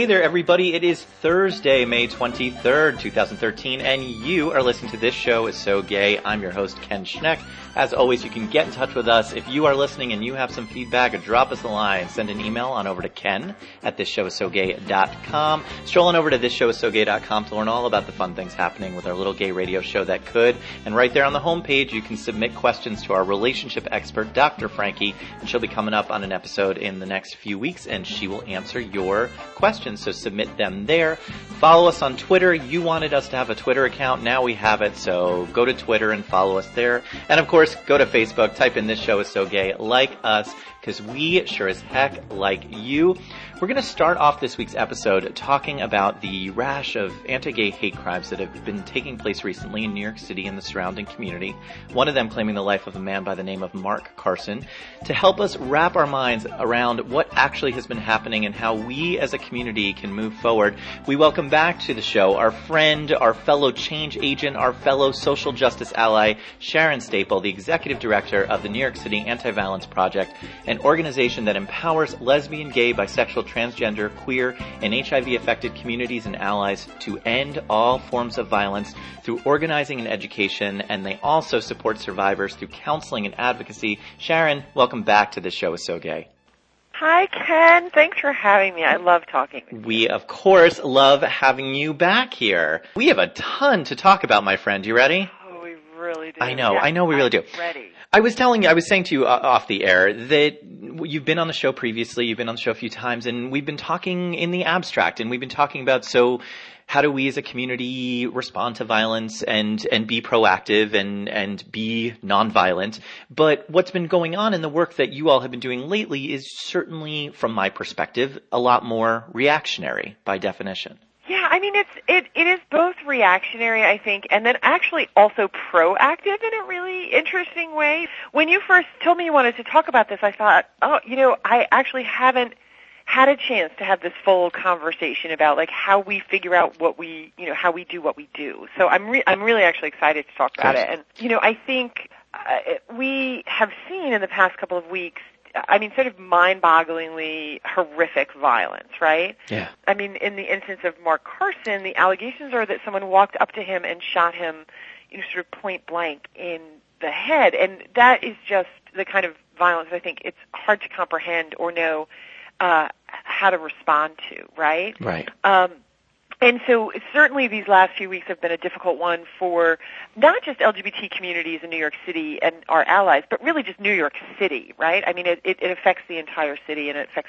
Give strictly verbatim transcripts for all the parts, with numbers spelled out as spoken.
Hey there, everybody. It is Thursday, May twenty-third, twenty thirteen, and you are listening to This Show Is So Gay. I'm your host, Ken Schneck. As always, you can get in touch with us. If you are listening and you have some feedback, drop us a line. Send an email on over to ken at this show is so gay dot com. Stroll on over to this show is so gay dot com to learn all about the fun things happening with our little gay radio show that could. And right there on the homepage, you can submit questions to our relationship expert, Doctor Frankie, and she'll be coming up on an episode in the next few weeks, and she will answer your questions. So submit them there. Follow us on Twitter. You wanted us to have a Twitter account. Now we have it, so go to Twitter and follow us there. And of course, go to Facebook, type in This Show Is So Gay, like us, because we sure as heck like you. We're going to start off this week's episode talking about the rash of anti-gay hate crimes that have been taking place recently in New York City and the surrounding community, one of them claiming the life of a man by the name of Mark Carson. To help us wrap our minds around what actually has been happening and how we as a community can move forward, we welcome back to the show our friend, our fellow change agent, our fellow social justice ally, Sharon Staple, the executive director of the New York City Anti-Violence Project, an organization that empowers lesbian, gay, bisexual, transgender, queer, and H I V-affected communities and allies to end all forms of violence through organizing and education, and they also support survivors through counseling and advocacy. Sharon, welcome back to This Show Is So Gay. Hi, Ken. Thanks for having me. I love talking with you. We, of course, love having you back here. We have a ton to talk about, my friend. You ready? Oh, we really do. I know. Yeah, I know we really I'm do. Ready. I was telling you, I was saying to you uh, off the air that you've been on the show previously, you've been on the show a few times, and we've been talking in the abstract, and we've been talking about, so how do we as a community respond to violence and, and be proactive and, and be nonviolent? But what's been going on in the work that you all have been doing lately is certainly, from my perspective, a lot more reactionary by definition. Yeah, I mean, it's it it is both reactionary, I think, and then actually also proactive in a really interesting way. When you first told me you wanted to talk about this, I thought, oh, you know, I actually haven't had a chance to have this full conversation about like how we figure out what we, you know, how we do what we do. So I'm re- I'm really actually excited to talk about it. And you know, I think uh, we have seen in the past couple of weeks, I mean, sort of mind-bogglingly horrific violence, right? Yeah. I mean, in the instance of Mark Carson, the allegations are that someone walked up to him and shot him, you know, sort of point blank in the head. And that is just the kind of violence I think it's hard to comprehend or know uh, how to respond to, right? Right. Um, And so certainly these last few weeks have been a difficult one for not just L G B T communities in New York City and our allies, but really just New York City, right? I mean, it, it, it affects the entire city and it affects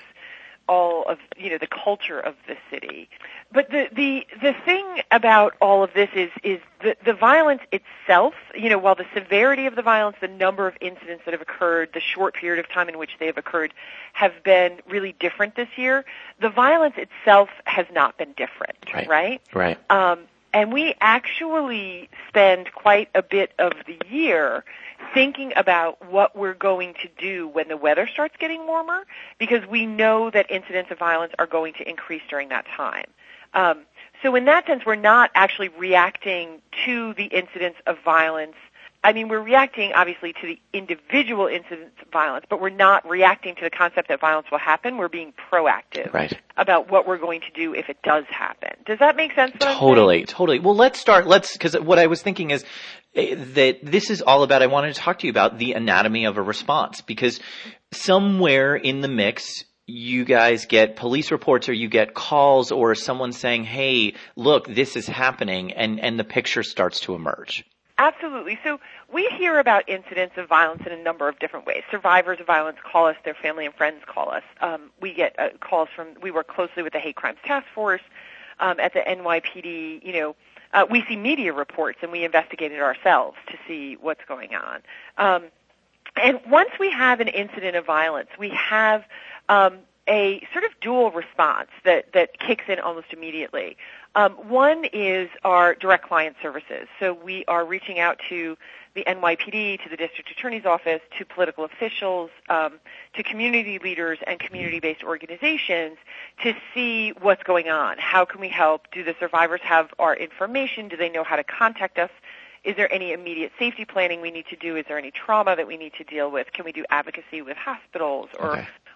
all of, you know, the culture of the city. But the, the, the thing about all of this is, is the, the violence itself, you know, while the severity of the violence, the number of incidents that have occurred, the short period of time in which they have occurred have been really different this year, the violence itself has not been different, right? Right. Right. Um, and we actually spend quite a bit of the year thinking about what we're going to do when the weather starts getting warmer, because we know that incidents of violence are going to increase during that time. Um, so in that sense, we're not actually reacting to the incidents of violence. I mean, we're reacting, obviously, to the individual incidents of violence, but we're not reacting to the concept that violence will happen. We're being proactive right. about what we're going to do if it does happen. Does that make sense? Totally, totally. Well, let's start, let's, because what I was thinking is that this is all about, I wanted to talk to you about the anatomy of a response, because somewhere in the mix, you guys get police reports or you get calls or someone saying, hey, look, this is happening, and, and the picture starts to emerge. Absolutely. So we hear about incidents of violence in a number of different ways. Survivors of violence call us, their family and friends call us. Um, we get uh, calls from, we work closely with the Hate Crimes Task Force um, at the N Y P D. You know, uh, we see media reports and we investigate it ourselves to see what's going on. Um, and once we have an incident of violence, we have um, a sort of dual response that, that kicks in almost immediately. Um, one is our direct client services. So we are reaching out to the N Y P D, to the district attorney's office, to political officials, um, to community leaders and community-based organizations to see what's going on. How can we help? Do the survivors have our information? Do they know how to contact us? Is there any immediate safety planning we need to do? Is there any trauma that we need to deal with? Can we do advocacy with hospitals or okay.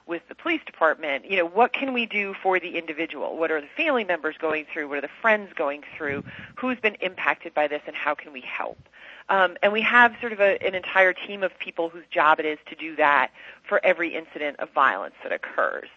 with the police department. You know, what can we do for the individual? What are the family members going through? What are the friends going through? Who's been impacted by this, and how can we help? Um, and we have sort of a, an entire team of people whose job it is to do that for every incident of violence that occurs.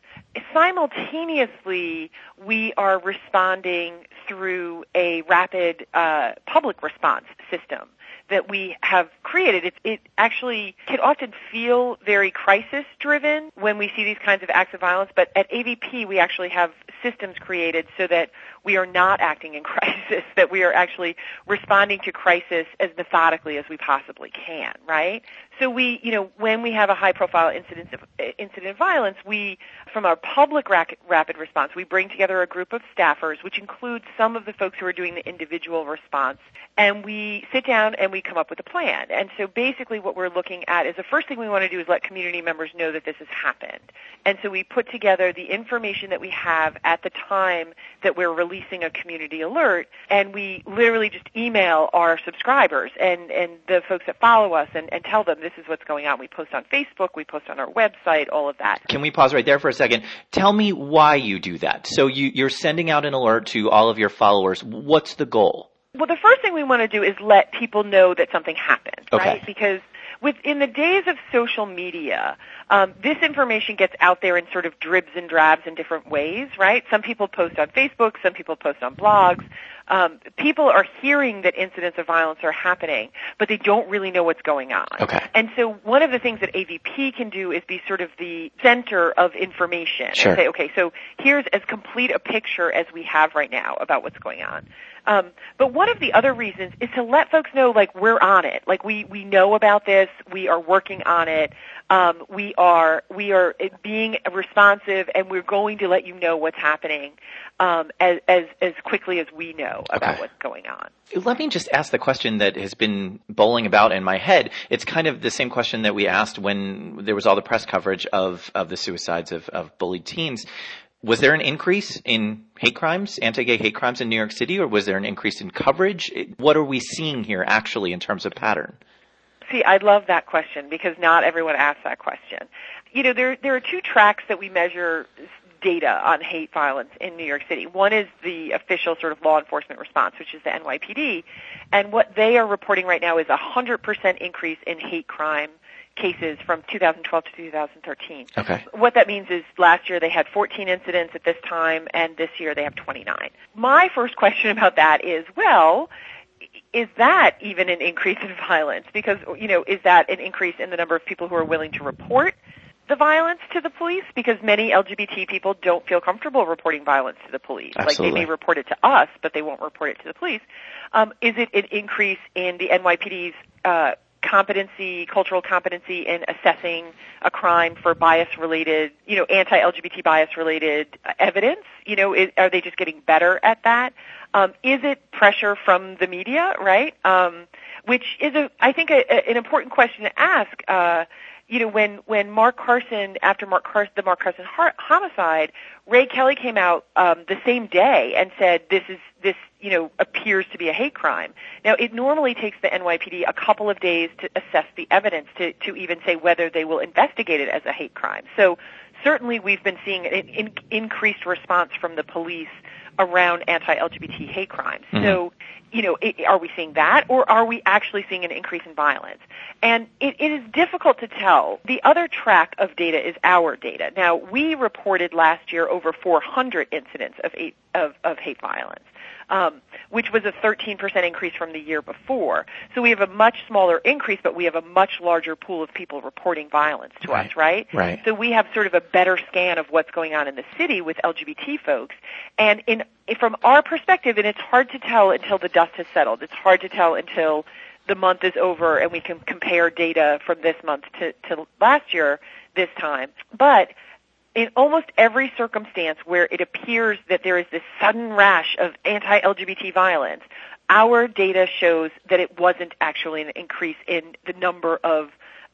Simultaneously, we are responding through a rapid uh, public response system that we have created. It, it actually can often feel very crisis-driven when we see these kinds of acts of violence, but at A V P we actually have systems created so that we are not acting in crisis, that we are actually responding to crisis as methodically as we possibly can, right? So we, you know, when we have a high-profile incident of, incident of violence, we, from our public rapid response, we bring together a group of staffers, which includes some of the folks who are doing the individual response, and we sit down and we come up with a plan. And so basically what we're looking at is the first thing we want to do is let community members know that this has happened. And so we put together the information that we have at the time that we're releasing a community alert, and we literally just email our subscribers and, and the folks that follow us and, and tell them this is what's going on. We post on Facebook, we post on our website, all of that. Can we pause right there for a second? Tell me why you do that. So you, you're sending out an alert to all of your followers. What's the goal? Well, the first thing we want to do is let people know that something happened, okay. right? Because within the days of social media, um, this information gets out there in sort of dribs and drabs in different ways, right? Some people post on Facebook, some people post on blogs. Um, people are hearing that incidents of violence are happening, but they don't really know what's going on. Okay. And so one of the things that A V P can do is be sort of the center of information. Sure. And say, okay, so here's as complete a picture as we have right now about what's going on. Um, but one of the other reasons is to let folks know, like, we're on it. Like, we, we know about this. We are working on it. Um, we are we are being responsive, and we're going to let you know what's happening um, as, as as quickly as we know about okay. what's going on. Let me just ask the question that has been bowling about in my head. It's kind of the same question that we asked when there was all the press coverage of, of the suicides of, of bullied teens. Was there an increase in hate crimes, anti-gay hate crimes in New York City, or was there an increase in coverage? What are we seeing here actually in terms of pattern? See, I love that question because not everyone asks that question. You know, there there are two tracks that we measure data on hate violence in New York City. One is the official sort of law enforcement response, which is the N Y P D, and what they are reporting right now is a one hundred percent increase in hate crime cases from two thousand twelve to two thousand thirteen. Okay. What that means is last year they had fourteen incidents at this time, and this year they have twenty-nine. My first question about that is, well, is that even an increase in violence? Because, you know, is that an increase in the number of people who are willing to report the violence to the police? Because many L G B T people don't feel comfortable reporting violence to the police. Absolutely. Like, they may report it to us, but they won't report it to the police. Um, is it an increase in the N Y P D's uh, competency, cultural competency in assessing a crime for bias-related, you know, anti-L G B T bias-related evidence? You know, is, are they just getting better at that? Um, is it pressure from the media, right? Um, which is, a, I think, a, a, an important question to ask. Uh, you know, when, when Mark Carson, after Mark Carson, the Mark Carson homicide, Ray Kelly came out um, the same day and said, this is, this, you know, appears to be a hate crime. Now, it normally takes the N Y P D a couple of days to assess the evidence to, to even say whether they will investigate it as a hate crime. So certainly we've been seeing an in, increased response from the police around anti-L G B T hate crimes. Mm-hmm. So, you know, it, are we seeing that, or are we actually seeing an increase in violence? And it, it is difficult to tell. The other track of data is our data. Now, we reported last year over four hundred incidents of, of, of hate violence. Um, which was a thirteen percent increase from the year before. So we have a much smaller increase, but we have a much larger pool of people reporting violence to right. us, right? Right. So we have sort of a better scan of what's going on in the city with L G B T folks. And in, from our perspective, and it's hard to tell until the dust has settled, it's hard to tell until the month is over and we can compare data from this month to, to last year this time. But in almost every circumstance where it appears that there is this sudden rash of anti-L G B T violence, our data shows that it wasn't actually an increase in the number of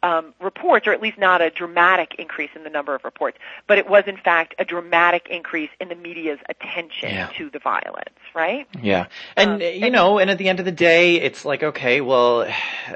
um, reports, or at least not a dramatic increase in the number of reports, but it was in fact a dramatic increase in the media's attention yeah. to the violence, right? Yeah. And, um, you know, and at the end of the day, it's like, okay, well,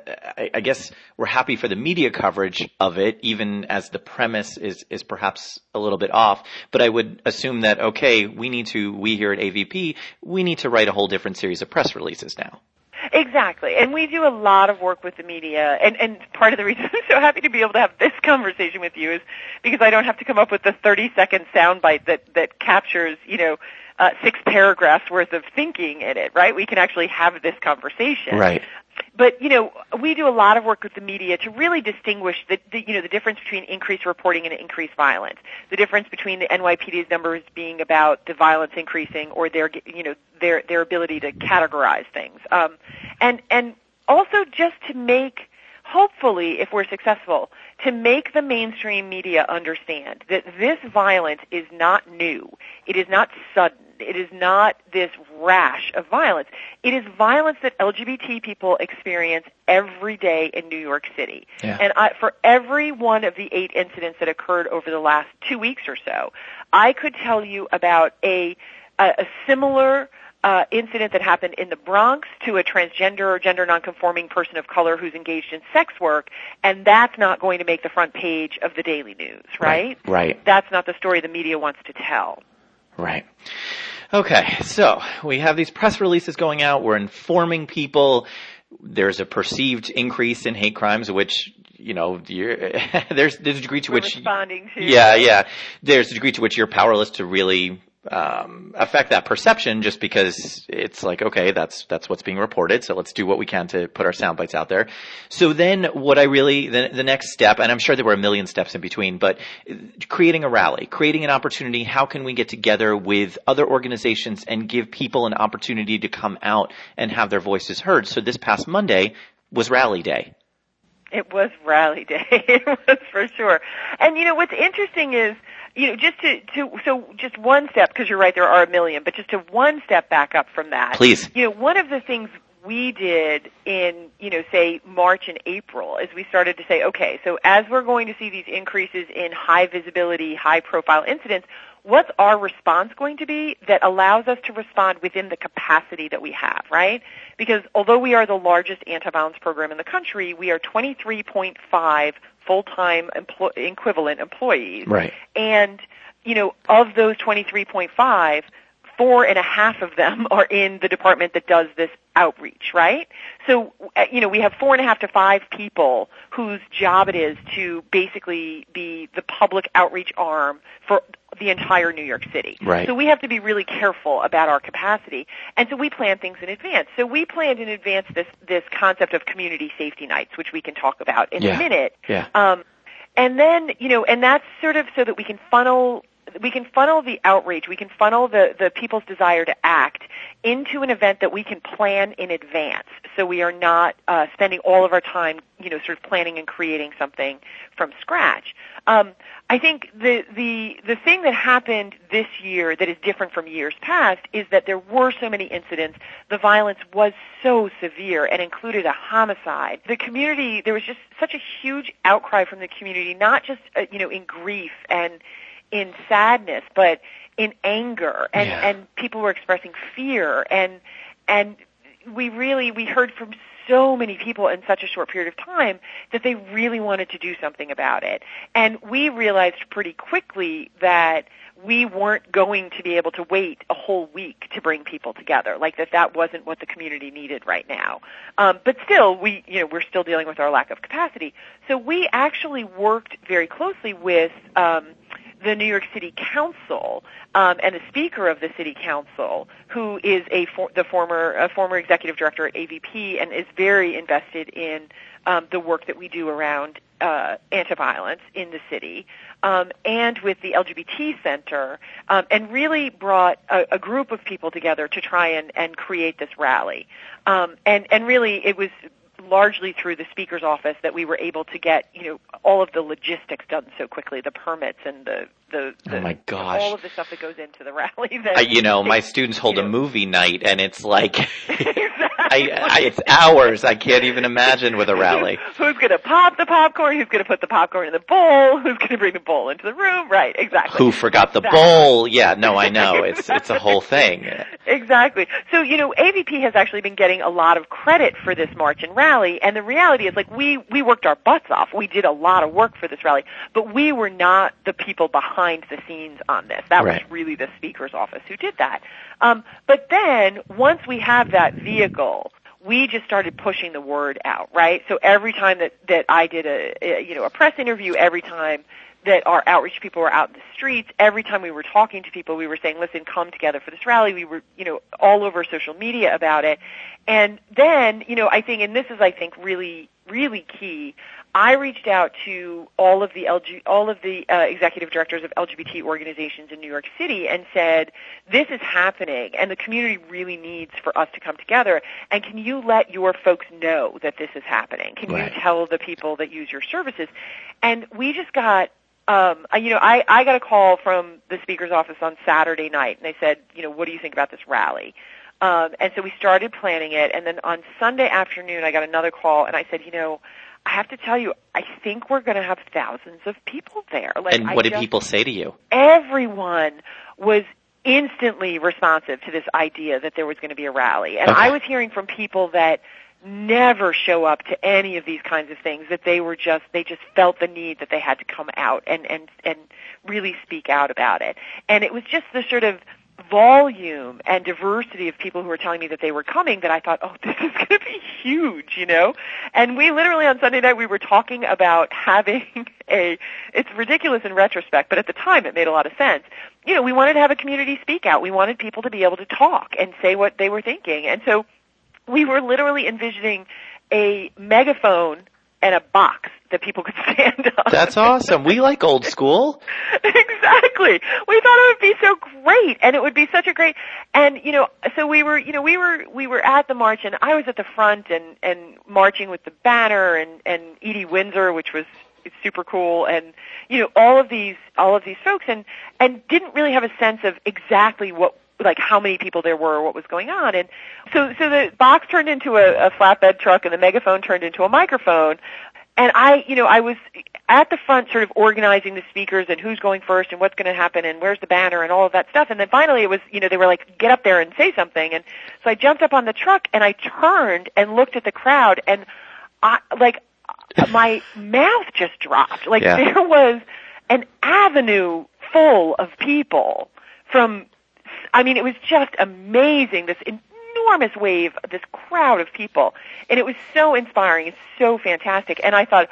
I, I guess we're happy for the media coverage of it, even as the premise is, is perhaps a little bit off. But I would assume that, okay, we need to, we here at A V P, we need to write a whole different series of press releases now. Exactly. And we do a lot of work with the media. And, and part of the reason I'm so happy to be able to have this conversation with you is because I don't have to come up with the thirty-second soundbite that, that captures, you know, uh, six paragraphs worth of thinking in it, right? We can actually have this conversation. Right. But, you know, we do a lot of work with the media to really distinguish the, the, you know, the difference between increased reporting and increased violence, the difference between the N Y P D's numbers being about the violence increasing or their, you know, their, their ability to categorize things. Um, and, and also just to make, hopefully, if we're successful, to make the mainstream media understand that this violence is not new. It is not sudden. It is not this rash of violence. It is violence that L G B T people experience every day in New York City. Yeah. And I, for every one of the eight incidents that occurred over the last two weeks or so, I could tell you about a, a, a similar uh, incident that happened in the Bronx to a transgender or gender nonconforming person of color who's engaged in sex work, and that's not going to make the front page of the Daily News, right? Right. Right. That's not the story the media wants to tell. Right. Okay, so we have these press releases going out. We're informing people. There's a perceived increase in hate crimes, which, you know, you're, there's, there's a degree to We're which... responding to. Yeah, yeah. There's a degree to which you're powerless to really um affect that perception, just because it's like, okay, that's that's what's being reported, so let's do what we can to put our sound bites out there. So then what I really, the, the next step, and I'm sure there were a million steps in between, but creating a rally, creating an opportunity, how can we get together with other organizations and give people an opportunity to come out and have their voices heard? So this past Monday was Rally Day. It was Rally Day. It was for sure. And, you know, what's interesting is, you know, just to, to so just one step, because you're right, there are a million, but just to one step back up from that. Please. You know, one of the things we did in, you know, say March and April is we started to say, okay, so as we're going to see these increases in high visibility, high profile incidents, what's our response going to be that allows us to respond within the capacity that we have, right? Because although we are the largest anti-violence program in the country, we are twenty-three point five full-time empl- equivalent employees. Right. And, you know, of those twenty-three point five, four and a half of them are in the department that does this outreach, right? So, you know, we have four and a half to five people whose job it is to basically be the public outreach arm for the entire New York City. Right. So we have to be really careful about our capacity. And so we plan things in advance. So we planned in advance this, this concept of community safety nights, which we can talk about in yeah. a minute. Yeah. Um, and then, you know, and that's sort of so that we can funnel we can funnel the outreach, we can funnel the, the people's desire to act into an event that we can plan in advance. So we are not uh, spending all of our time, you know, sort of planning and creating something from scratch. Um, I think the, the, the thing that happened this year that is different from years past is that there were so many incidents. The violence was so severe and included a homicide. The community, there was just such a huge outcry from the community, not just, uh, you know, in grief and in sadness, but in anger, and, yeah. and people were expressing fear, and and we really, we heard from so many people in such a short period of time that they really wanted to do something about it. And we realized pretty quickly that we weren't going to be able to wait a whole week to bring people together, like that that wasn't what the community needed right now. Um, but still, we, you know, we're still dealing with our lack of capacity. So we actually worked very closely with um, the New York City Council um, and the Speaker of the City Council, who is a for, the former a former executive director at A V P and is very invested in um, the work that we do around uh, anti-violence in the city, um, and with the L G B T Center, um, and really brought a, a group of people together to try and, and create this rally. Um, and, and really, it was largely through the Speaker's office that we were able to get, you know, all of the logistics done so quickly, the permits and the, the, the oh my gosh. all of the stuff that goes into the rally. That uh, you know, my they, students hold you a know. movie night, and it's like Exactly. I, I, it's hours. I can't even imagine with a rally. Who's going to pop the popcorn? Who's going to put the popcorn in the bowl? Who's going to bring the bowl into the room? Right, exactly. Who forgot the that. bowl? Yeah, no, I know. It's it's a whole thing. Exactly. So, you know, A V P has actually been getting a lot of credit for this march and rally, and the reality is, like, we, we worked our butts off. We did a lot of work for this rally, but we were not the people behind the scenes on this. That right. was really the Speaker's office who did that. Um, but then, once we have that vehicle, we just started pushing the word out, right? So every time that, that I did a, a, you know, a press interview, every time that our outreach people were out in the streets, every time we were talking to people, we were saying, listen, come together for this rally. We were, you know, all over social media about it. And then, you know, I think, and this is, I think, really, really key, I reached out to all of the L G, all of the uh, executive directors of L G B T organizations in New York City and said, this is happening, and the community really needs for us to come together, and can you let your folks know that this is happening? Can right. you tell the people that use your services? And we just got, um, you know, I, I got a call from the Speaker's office on Saturday night, and they said, you know, what do you think about this rally? Um, and so we started planning it, and then on Sunday afternoon I got another call, and I said, you know, I have to tell you, I think we're going to have thousands of people there. Like, and what I did just, people say to you? Everyone was instantly responsive to this idea that there was going to be a rally. And okay. I was hearing from people that never show up to any of these kinds of things, that they were just, they just felt the need that they had to come out and, and, and really speak out about it. And it was just the sort of volume and diversity of people who were telling me that they were coming that I thought, oh, this is going to be huge, you know? And we literally on Sunday night, we were talking about having a, it's ridiculous in retrospect, but at the time it made a lot of sense. You know, we wanted to have a community speak out. We wanted people to be able to talk and say what they were thinking. And so we were literally envisioning a megaphone and a box that people could stand on. That's awesome. We like old school. Exactly. We thought it would be so great, and it would be such a great, and, you know, so we were, you know, we were, we were at the march, and I was at the front and, and marching with the banner and, and Edie Windsor, which was super cool, and, you know, all of these, all of these folks, and, and didn't really have a sense of exactly what, like how many people there were, what was going on. And so, so the box turned into a, a flatbed truck and the megaphone turned into a microphone. And I, you know, I was at the front sort of organizing the speakers and who's going first and what's going to happen and where's the banner and all of that stuff. And then finally it was, you know, they were like, get up there and say something. And so I jumped up on the truck and I turned and looked at the crowd and I, like, my mouth just dropped. Like yeah. there was an avenue full of people from, I mean, it was just amazing, this enormous wave, this crowd of people. And it was so inspiring. It's so fantastic. And I thought,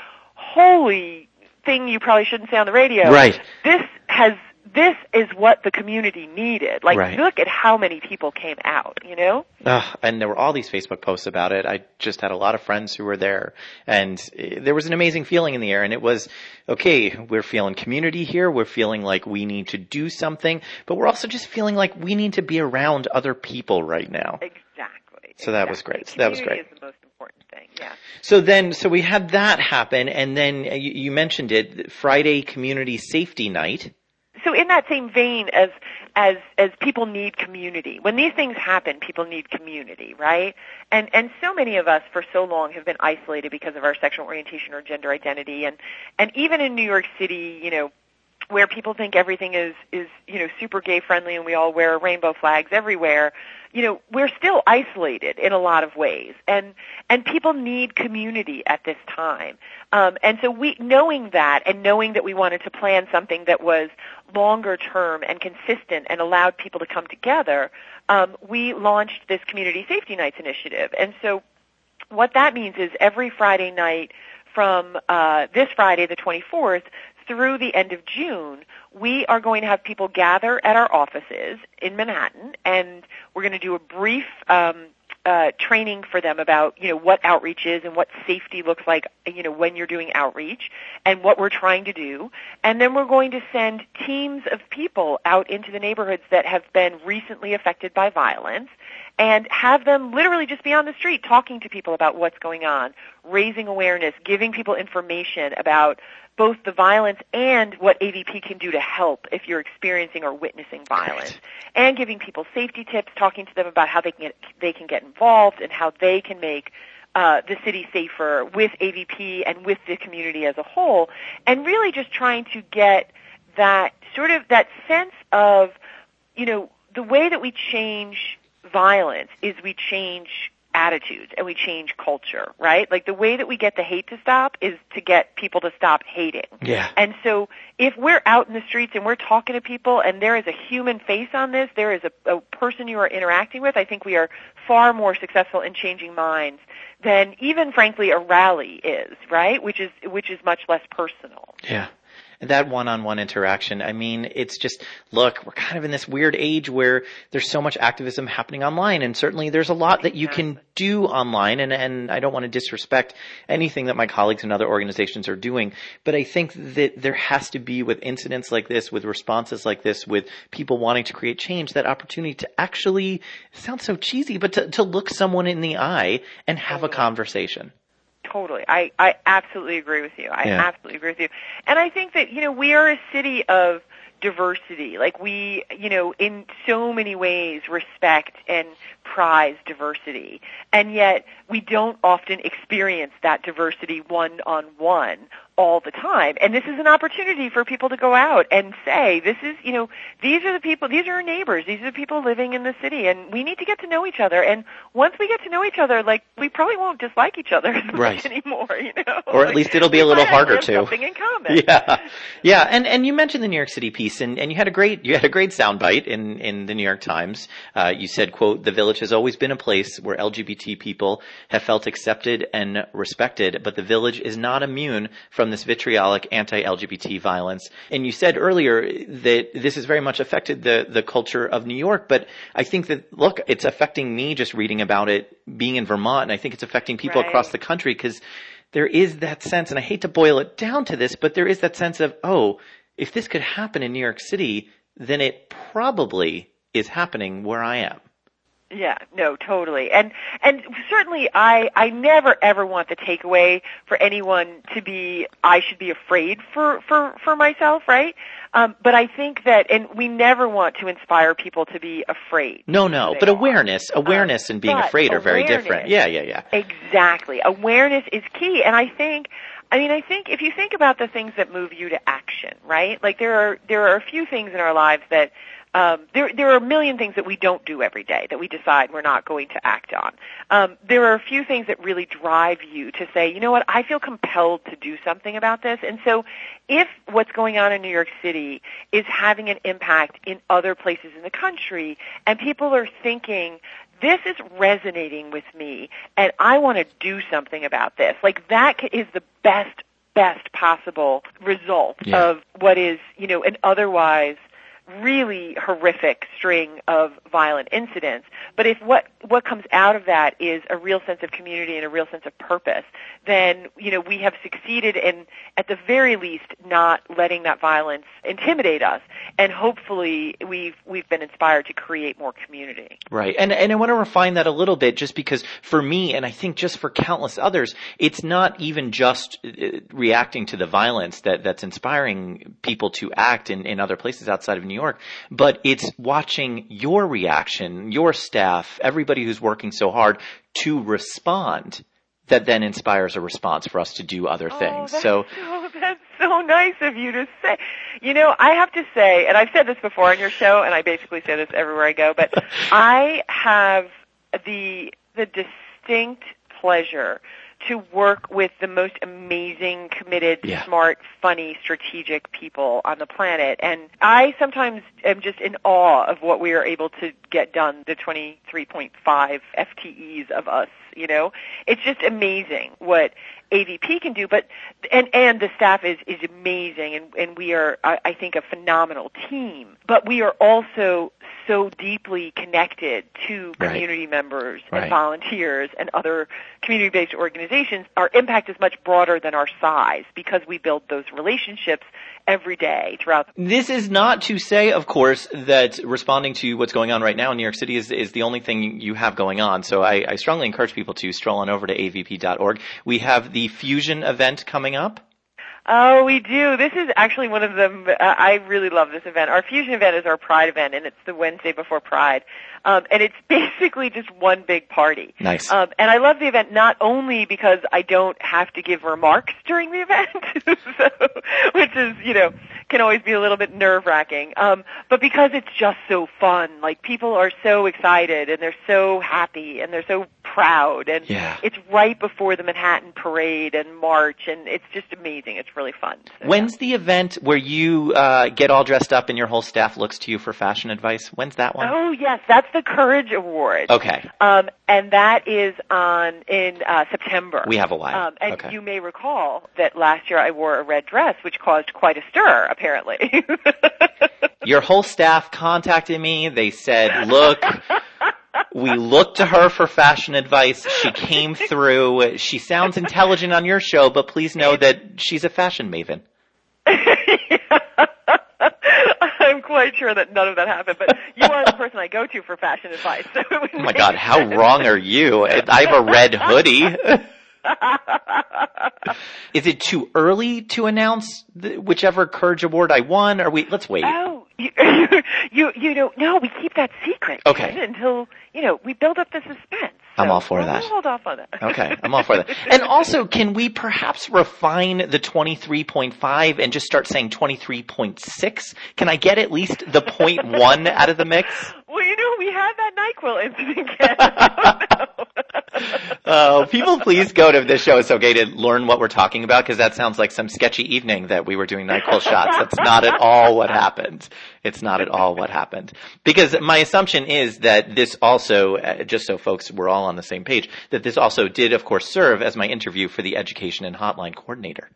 holy thing you probably shouldn't say on the radio. Right. This has, this is what the community needed. Like, right. look at how many people came out, you know? Uh, and there were all these Facebook posts about it. I just had a lot of friends who were there, and there was an amazing feeling in the air. And it was, okay, we're feeling community here. We're feeling like we need to do something, but we're also just feeling like we need to be around other people right now. Exactly. So that exactly. was great. So community that was great. Is the most important thing. Yeah. So then, so we had that happen, and then you, you mentioned it, Friday Community Safety Night. So in that same vein as, as, as people need community, when these things happen, people need community, right? And, and so many of us for so long have been isolated because of our sexual orientation or gender identity. And, and even in New York City, you know, where people think everything is, is, you know, super gay friendly and we all wear rainbow flags everywhere, you know, we're still isolated in a lot of ways. And, and people need community at this time. Um, and so we, knowing that and knowing that we wanted to plan something that was longer term and consistent and allowed people to come together, um, we launched this Community Safety Nights initiative. And so what that means is every Friday night from, uh, this Friday, the twenty-fourth, through the end of June, we are going to have people gather at our offices in Manhattan, and we're going to do a brief um, uh, training for them about, you know, what outreach is and what safety looks like, you know, when you're doing outreach and what we're trying to do. And then we're going to send teams of people out into the neighborhoods that have been recently affected by violence and have them literally just be on the street talking to people about what's going on, raising awareness, giving people information about both the violence and what A V P can do to help if you're experiencing or witnessing violence, Right. and giving people safety tips, talking to them about how they can get, they can get involved and how they can make uh, the city safer with A V P and with the community as a whole, and really just trying to get that sort of that sense of, you know, the way that we change violence is we change attitudes and we change culture, right? Like the way that we get the hate to stop is to get people to stop hating. Yeah. And so if we're out in the streets and we're talking to people and there is a human face on this, there is a, a person you are interacting with, I think we are far more successful in changing minds than even, frankly, a rally is, right? Which is, which is much less personal. Yeah. That one-on-one interaction, I mean, it's just, look, we're kind of in this weird age where there's so much activism happening online, and certainly there's a lot that you can do online, and, and I don't want to disrespect anything that my colleagues in other organizations are doing, but I think that there has to be, with incidents like this, with responses like this, with people wanting to create change, that opportunity to actually, it sounds so cheesy, but to, to look someone in the eye and have a conversation. Totally. I, I absolutely agree with you. I Yeah. absolutely agree with you. And I think that, you know, we are a city of diversity. Like we, you know, in so many ways respect and prize diversity. And yet we don't often experience that diversity one-on-one all the time. And this is an opportunity for people to go out and say, this is, you know, these are the people, these are our neighbors, these are the people living in the city, and we need to get to know each other. And once we get to know each other, like, we probably won't dislike each other as much Right. anymore, you know? Or at like, least it'll be we a little might harder have to. something in common. Yeah. Yeah. And, and you mentioned the New York City piece, and, and you had a great, you had a great soundbite in, in the New York Times. Uh, you said, quote, "The Village has always been a place where L G B T people have felt accepted and respected, but the Village is not immune from this vitriolic anti-L G B T violence." And you said earlier that this has very much affected the, the culture of New York, but I think that, look, it's affecting me just reading about it, being in Vermont, and I think it's affecting people Right. across the country, because there is that sense, and I hate to boil it down to this, but there is that sense of, oh, if this could happen in New York City, then it probably is happening where I am. Yeah, no, totally. And and certainly I I never ever want the takeaway for anyone to be I should be afraid for for for myself, right? Um but I think that, and we never want to inspire people to be afraid. No, no, but awareness, awareness um, and being but afraid are very awareness, different. Yeah, yeah, yeah. Exactly. Awareness is key, and I think I mean I think if you think about the things that move you to action, right? Like there are there are a few things in our lives that Um, there, there are a million things that we don't do every day that we decide we're not going to act on. Um, there are a few things that really drive you to say, you know what, I feel compelled to do something about this. And so if what's going on in New York City is having an impact in other places in the country, and people are thinking, this is resonating with me, and I want to do something about this, like that is the best, best possible result Yeah. of what is, you know, an otherwise really horrific string of violent incidents. But if what what comes out of that is a real sense of community and a real sense of purpose, then, you know, we have succeeded in, at the very least, not letting that violence intimidate us. And hopefully we've we've been inspired to create more community. Right. And and I want to refine that a little bit, just because for me, and I think just for countless others, it's not even just uh, reacting to the violence that, that's inspiring people to act in, in other places outside of New York, but it's watching your reaction, your staff, everybody who's working so hard to respond, that then inspires a response for us to do other Oh, things. that's So so, that's so nice of you to say. You know, I have to say, and I've said this before on your show, and I basically say this everywhere I go, but I have the the distinct pleasure to work with the most amazing, committed, Yeah. smart, funny, strategic people on the planet. And I sometimes am just in awe of what we are able to get done, the twenty-three point five F T Es of us, you know. It's just amazing what A V P can do, but and and the staff is is amazing, and and we are, I, I think, a phenomenal team. But we are also so deeply connected to community right. members right. and volunteers and other community-based organizations, our impact is much broader than our size because we build those relationships every day throughout. This is not to say, of course, that responding to what's going on right now in New York City is, is the only thing you have going on. So I, I strongly encourage people to stroll on over to A V P dot org. We have the Fusion event coming up. Oh, we do. This is actually one of the, uh, I really love this event. Our Fusion event is our Pride event, and it's the Wednesday before Pride. Um, and it's basically just one big party. Nice. Um, and I love the event not only because I don't have to give remarks during the event, so, which is, you know, can always be a little bit nerve-wracking, um, but because it's just so fun. Like, people are so excited, and they're so happy, and they're so proud, and yeah. it's right before the Manhattan Parade and March, and it's just amazing. It's really fun. So, When's yeah. the event where you uh, get all dressed up and your whole staff looks to you for fashion advice? When's that one? Oh, yes, that's the Courage Award. Okay. Um, and that is on in uh, September. We have a while. Um, and okay. you may recall that last year I wore a red dress, which caused quite a stir, apparently. Your whole staff contacted me. They said, look, we looked to her for fashion advice. She came through. She sounds intelligent on your show, but please know that she's a fashion maven. I'm quite sure that none of that happened, but you are the person I go to for fashion advice. So oh my God, how wrong are you? I have a red hoodie. Is it too early to announce the, whichever Courage Award I won? Or we? Let's wait. Oh, you, you, you don't know. We keep that secret. Okay. Until, you know, we build up the suspense. So I'm all for we'll, that. We'll hold off on that. Okay, I'm all for that. And also, can we perhaps refine the twenty-three point five and just start saying twenty-three point six? Can I get at least the point one out of the mix? Well, you know, we had that NyQuil incident, Ken. I don't know. Oh, people please go to This Show Is So Gay to learn what we're talking about, because that sounds like some sketchy evening that we were doing NyQuil shots. That's not at all what happened. It's not at all what happened. Because my assumption is that this also, uh, just so folks were all on the same page, that this also did, of course, serve as my interview for the Education and Hotline coordinator.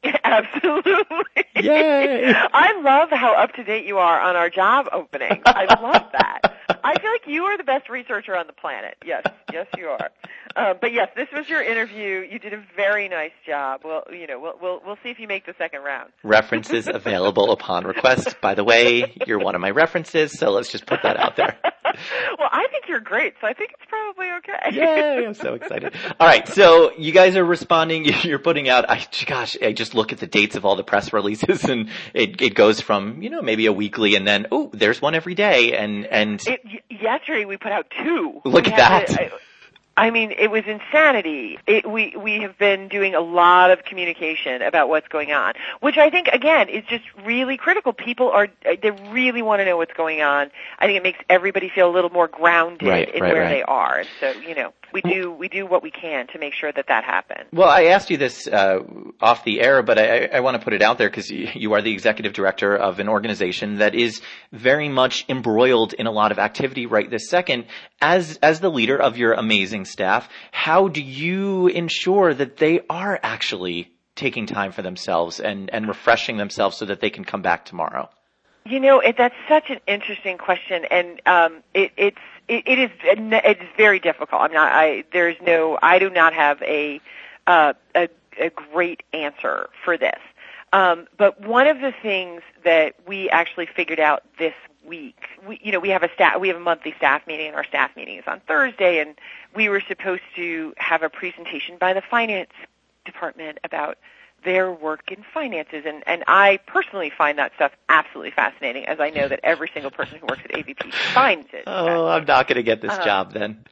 Absolutely. Yay! I love how up to date you are on our job opening. I love that. I feel like you are the best researcher on the planet. Yes, yes, you are. Uh, but yes, this was your interview. You did a very nice job. Well, you know, we'll we'll we'll see if you make the second round. References available upon request. By the way, you're one of my references, so let's just put that out there. Well, I think you're great, so I think it's probably okay. Yay, I'm so excited. All right, so you guys are responding. You're putting out, I, gosh, I just look at the dates of all the press releases, and it, it goes from, you know, maybe a weekly, and then, oh, there's one every day, and... and it, yesterday we put out two. Look we at that. To, I, I mean, it was insanity. It, we we have been doing a lot of communication about what's going on, which I think, again, is just really critical. People are, they really want to know what's going on. I think it makes everybody feel a little more grounded right, in right, where right. they are. And so, you know, we do we do what we can to make sure that that happens. Well, I asked you this uh, off the air, but I, I want to put it out there because you are the executive director of an organization that is very much embroiled in a lot of activity right this second. As as the leader of your amazing staff, how do you ensure that they are actually taking time for themselves and, and refreshing themselves so that they can come back tomorrow? You know, it, that's such an interesting question, and um, it, it's it, it is it's very difficult. I'm not. I there's no. I do not have a uh, a, a great answer for this. Um, but one of the things that we actually figured out this week, we, you know, we have a staff, we have a monthly staff meeting, and our staff meeting is on Thursday, and we were supposed to have a presentation by the finance department about their work in finances, and, and I personally find that stuff absolutely fascinating, as I know that every single person who works at A V P finds it. Oh, I'm not going to get this uh-huh. job then.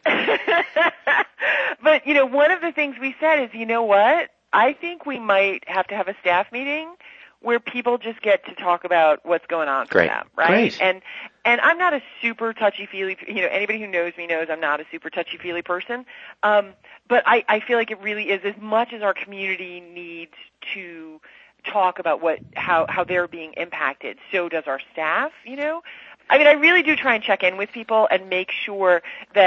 But, you know, one of the things we said is, you know what, I think we might have to have a staff meeting where people just get to talk about what's going on for Great. them, right? Great. And and I'm not a super touchy-feely, you know, anybody who knows me knows I'm not a super touchy-feely person. Um, but I, I feel like it really is, as much as our community needs to talk about what how, how they're being impacted, so does our staff, you know? I mean, I really do try and check in with people and make sure that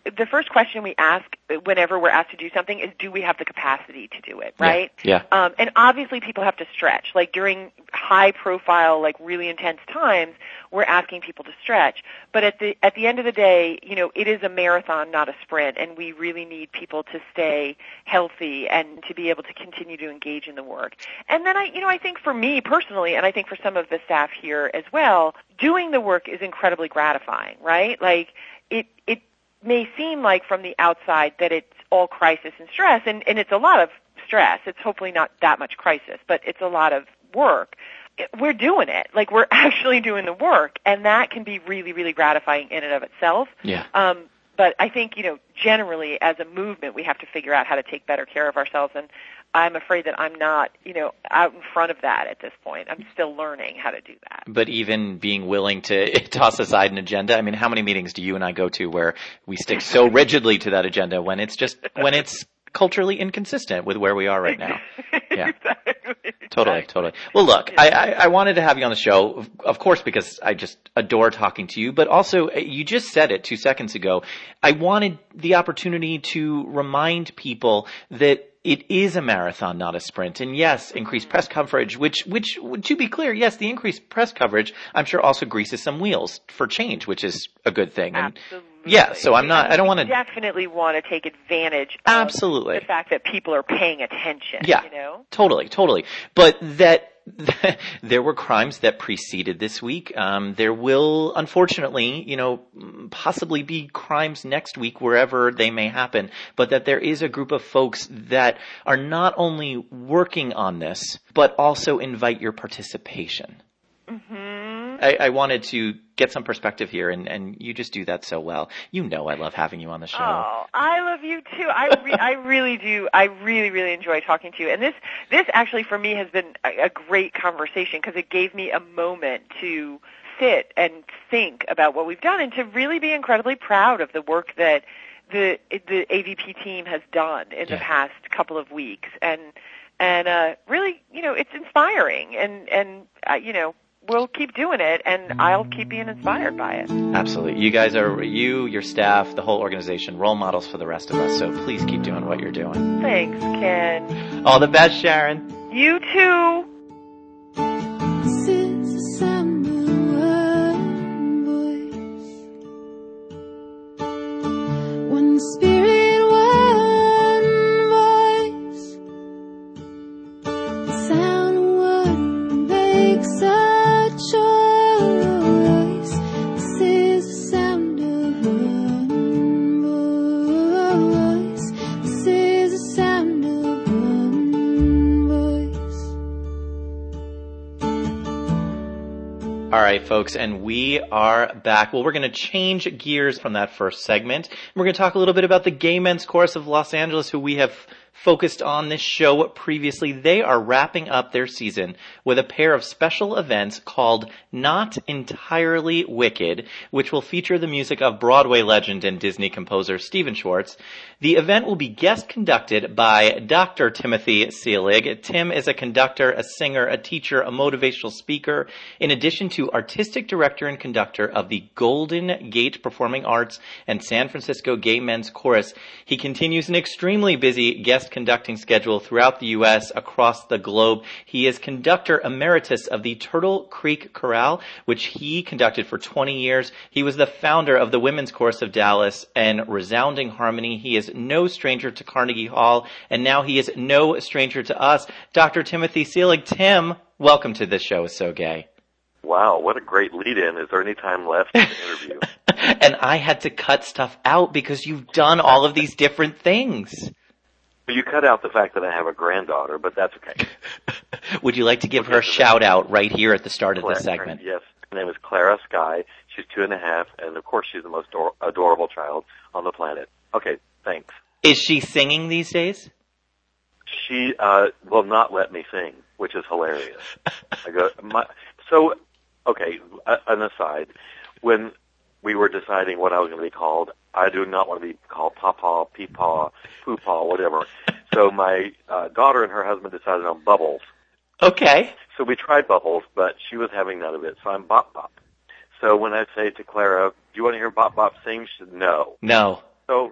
the first question we ask whenever we're asked to do something is, do we have the capacity to do it, right? Yeah. yeah. Um, and obviously people have to stretch. Like during high profile, like really intense times, we're asking people to stretch. But at the at the end of the day, you know, it is a marathon, not a sprint, and we really need people to stay healthy and to be able to continue to engage in the work. And then I, you know, I think for me personally, and I think for some of the staff here as well, doing the work is incredibly gratifying, right? Like it it may seem like from the outside that it's all crisis and stress, and, and it's a lot of stress. It's hopefully not that much crisis, but it's a lot of work. We're doing it. Like, we're actually doing the work, and that can be really, really gratifying in and of itself. Yeah. Um, but I think, you know, generally as a movement, we have to figure out how to take better care of ourselves, and I'm afraid that I'm not, you know, out in front of that at this point. I'm still learning how to do that. But even being willing to toss aside an agenda, I mean, how many meetings do you and I go to where we stick so rigidly to that agenda when it's just, when it's culturally inconsistent with where we are right now? Yeah. Exactly. Totally, totally. Well, look, I, I, I wanted to have you on the show, of, of course, because I just adore talking to you, but also you just said it two seconds ago. I wanted the opportunity to remind people that it is a marathon, not a sprint. And yes, increased press coverage, which, which, to be clear, yes, the increased press coverage, I'm sure also greases some wheels for change, which is a good thing. And absolutely. Yeah, so I'm not, I don't want to. Definitely want to take advantage of absolutely. the fact that people are paying attention. Yeah. You know? Totally, totally. But that, there were crimes that preceded this week. Um, there will, unfortunately, you know, possibly be crimes next week wherever they may happen, but that there is a group of folks that are not only working on this, but also invite your participation. Mm-hmm. I, I wanted to get some perspective here, and, and you just do that so well. You know I love having you on the show. Oh, I love you too. I re- I really do. I really, really enjoy talking to you. And this, this actually for me has been a, a great conversation because it gave me a moment to sit and think about what we've done and to really be incredibly proud of the work that the the A V P team has done in yeah. the past couple of weeks. And and uh, really, you know, it's inspiring. And and uh, you know. We'll keep doing it, and I'll keep being inspired by it. Absolutely. You guys are, you, your staff, the whole organization, role models for the rest of us, so please keep doing what you're doing. Thanks, Ken. All the best, Sharon. You too. This is the sound of one voice. One spirit, one voice. The sound of one makes us choice. This is the sound of one voice. This is the sound of one voice. All right, folks, and we are back. Well, we're going to change gears from that first segment. We're going to talk a little bit about the Gay Men's Chorus of Los Angeles, who we have focused on this show previously. They are wrapping up their season with a pair of special events called Not Entirely Wicked, which will feature the music of Broadway legend and Disney composer Stephen Schwartz. The event will be guest conducted by Doctor Timothy Seelig. Tim is a conductor, a singer, a teacher, a motivational speaker, in addition to artistic director and conductor of the Golden Gate Performing Arts and San Francisco Gay Men's Chorus. He continues an extremely busy guest conducting schedule throughout the U S, across the globe. He is conductor emeritus of the Turtle Creek Chorale, which he conducted for twenty years. He was the founder of the Women's Chorus of Dallas and Resounding Harmony. He is no stranger to Carnegie Hall, and now he is no stranger to us. Doctor Timothy Seelig. Tim, welcome to This Show Is So Gay. Wow, what a great lead-in. Is there any time left in the interview? And I had to cut stuff out because you've done all of these different things. You cut out the fact that I have a granddaughter, but that's okay. Would you like to give her a shout-out right here at the start Clara, of the segment? Yes. Her name is Clara Sky. She's two and a half, and of course she's the most ador- adorable child on the planet. Okay, thanks. Is she singing these days? She uh, will not let me sing, which is hilarious. I go, my, so, okay, uh, an aside. When we were deciding what I was going to be called, I do not want to be called Papa, Peepaw, Poopaw, whatever. So my uh, daughter and her husband decided on Bubbles. Okay. So we tried Bubbles, but she was having none of it, so I'm Bop Bop. So when I say to Clara, do you want to hear Bop Bop sing? She said, no. No. So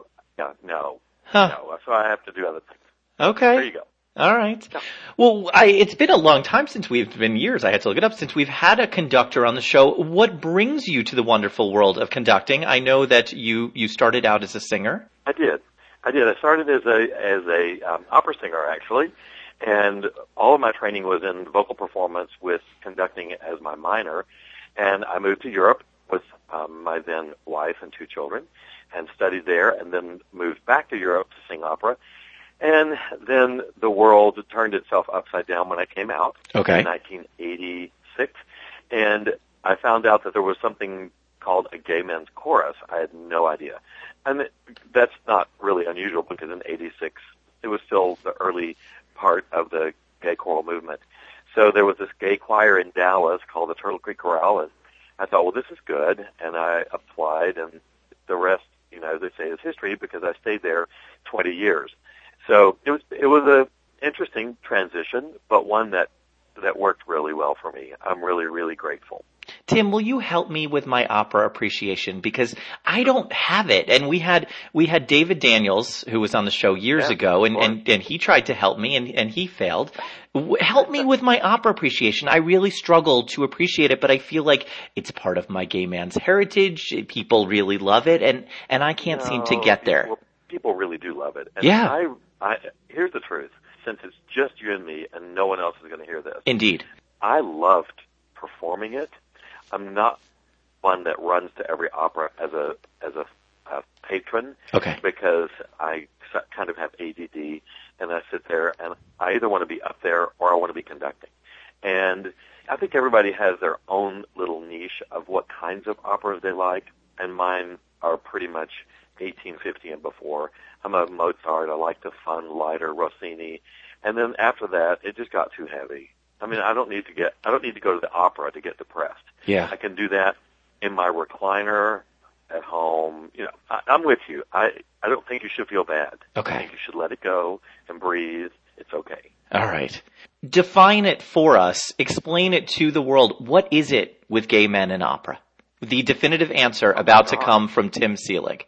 Huh. No, so I have to do other things. Okay. There you go. All right. Yeah. Well, I, it's been a long time since we've been years. I had to look it up since we've had a conductor on the show. What brings you to the wonderful world of conducting? I know that you, you started out as a singer. I did. I did. I started as a as a um, opera singer actually, and all of my training was in vocal performance with conducting as my minor. And I moved to Europe with um, my then wife and two children, and studied there, and then moved back to Europe to sing opera. And then the world turned itself upside down when I came out Okay. in nineteen eighty-six, and I found out that there was something called a gay men's chorus. I had no idea. And it, that's not really unusual because in eighty-six, it was still the early part of the gay choral movement. So there was this gay choir in Dallas called the Turtle Creek Chorale, and I thought, well, this is good, and I applied, and the rest, you know, as they say, is history because I stayed there twenty years. So it was it was a interesting transition, but one that that worked really well for me. I'm really, really grateful. Tim, will you help me with my opera appreciation? Because I don't have it. And we had, we had David Daniels, who was on the show years Yeah, ago, and, of course. and, and he tried to help me and, and he failed. W- Help me with my opera appreciation. I really struggle to appreciate it, but I feel like it's part of my gay man's heritage. People really love it, and, and I can't seem to No, get there. People, people really do love it. And Yeah. I, I, here's the truth. Since it's just you and me and no one else is going to hear this, Indeed. I loved performing it. I'm not one that runs to every opera as a as a, a patron Okay. because I s- kind of have A D D and I sit there and I either want to be up there or I want to be conducting. And I think everybody has their own little niche of what kinds of operas they like, and mine are pretty much eighteen fifty and before. I'm a Mozart. I like the fun, lighter Rossini. And then after that, it just got too heavy. I mean, I don't need to get, I don't need to go to the opera to get depressed. Yeah. I can do that in my recliner at home. You know, I, I'm with you. I, I don't think you should feel bad. Okay. I think you should let it go and breathe. It's okay. All right. Define it for us. Explain it to the world. What is it with gay men in opera? The definitive answer about to come from Tim Seelig.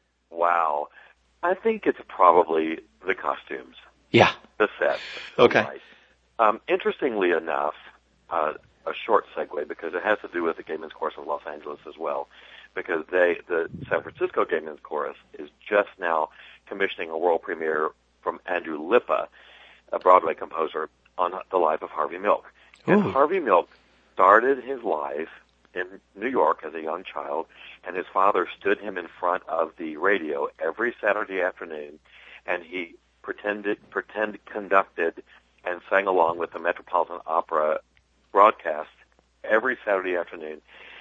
Wow. I think it's probably the costumes, Yeah. the sets. the Okay. lights. Um, interestingly enough, uh, a short segue because it has to do with the Gay Men's Chorus of Los Angeles as well, because they, the San Francisco Gay Men's Chorus is just now commissioning a world premiere from Andrew Lippa, a Broadway composer, on the life of Harvey Milk. And Ooh. Harvey Milk started his life in New York as a young child, and his father stood him in front of the radio every Saturday afternoon, and he pretended, pretend conducted and sang along with the Metropolitan Opera broadcast every Saturday afternoon.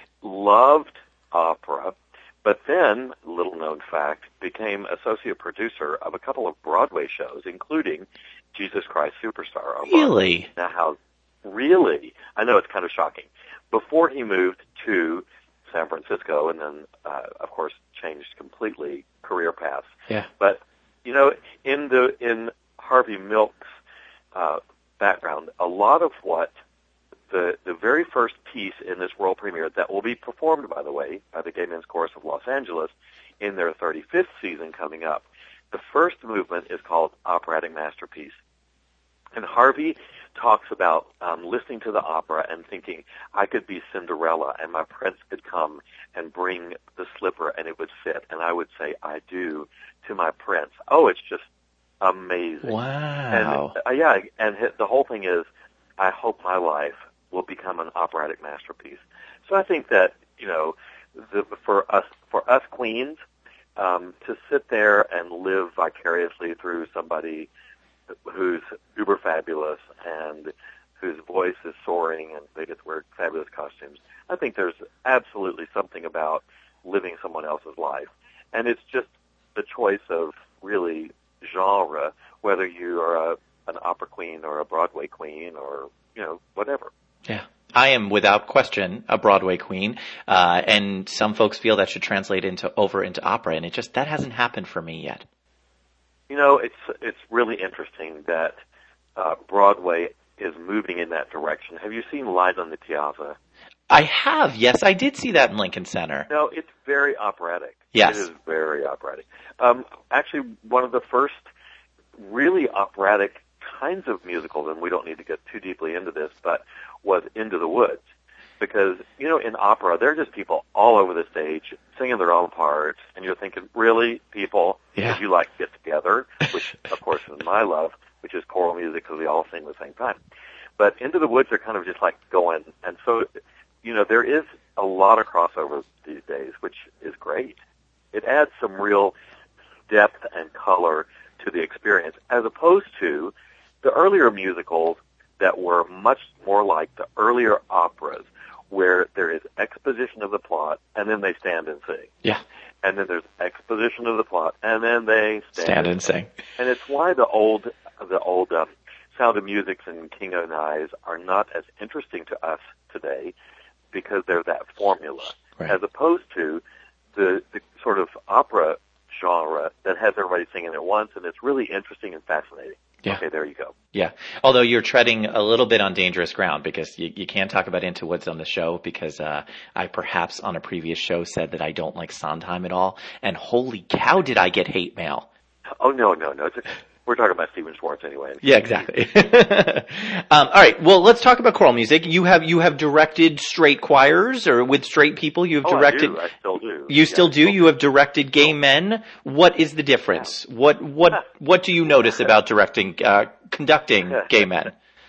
Loved opera, but then, little known fact, became associate producer of a couple of Broadway shows, including Jesus Christ Superstar. on Broadway. Really? Now, how really? I know it's kind of shocking. Before he moved to San Francisco, and then, uh, of course, changed completely career paths. Yeah. But you know, in the in Harvey Milk's uh, background, a lot of what the the very first piece in this world premiere that will be performed, by the way, by the Gay Men's Chorus of Los Angeles in their thirty-fifth season coming up. The first movement is called Operatic Masterpiece. And Harvey talks about um, listening to the opera and thinking, I could be Cinderella and my prince could come and bring the slipper and it would fit. And I would say, I do, to my prince. Oh, it's just amazing. Wow. And uh, yeah, and hi- the whole thing is, I hope my life will become an operatic masterpiece. So I think that, you know, the, for us, for us queens, um, to sit there and live vicariously through somebody who's uber fabulous and whose voice is soaring and they get to wear fabulous costumes. I think there's absolutely something about living someone else's life. And it's just the choice of really genre, whether you are a, an opera queen or a Broadway queen or, you know, whatever. Yeah. I am without question a Broadway queen, uh, and some folks feel that should translate into over into opera, and it just, that hasn't happened for me yet. You know, it's it's really interesting that uh, Broadway is moving in that direction. Have you seen Light on the Piazza? I have, yes, I did see that in Lincoln Center. No, it's very operatic. Yes. It is very operatic. Um, actually, one of the first really operatic kinds of musicals, and we don't need to get too deeply into this, but was Into the Woods. Because, you know, in opera, there are just people all over the stage singing their own parts, and you're thinking, really, people, Yeah. would you like to get together? Which, of course, is my love, which is choral music because we all sing at the same time. But Into the Woods are kind of just like going, and so, you know, there is a lot of crossover these days, which is great. It adds some real depth and color to the experience, as opposed to the earlier musicals that were much more like the earlier operas, where there is exposition of the plot, and then they stand and sing. Yeah. And then there's exposition of the plot, and then they stand, Stand and sing. And it's why the old, the old um, Sound of Musics and King of Knives are not as interesting to us today, because they're that formula, Right. as opposed to the, the sort of opera genre that has everybody singing at once, and it's really interesting and fascinating. Yeah. Okay, there you go. Yeah. Although you're treading a little bit on dangerous ground, because you, you can't talk about Into Woods on the show, because uh, I perhaps on a previous show said that I don't like Sondheim at all. And holy cow, did I get hate mail. Oh, no, no, no. It's, we're talking about Stephen Schwartz anyway. Yeah, exactly. um, all right. Well, let's talk about choral music. You have you have directed straight choirs, or with straight people. You have Oh, directed. I do. I still do. You still Yeah, do. You have directed gay men. What is the difference? What what what do you notice about directing, uh, conducting gay men?